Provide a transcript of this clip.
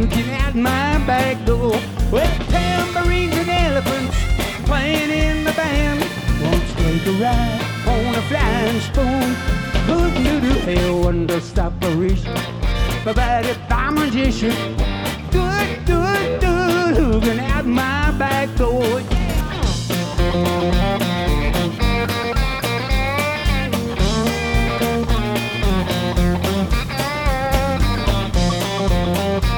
looking at my back door with tambourines and elephants playing in the band. Won't you take a ride on a flying spoon? Who knew to hell under stop a reach? Provided by magician.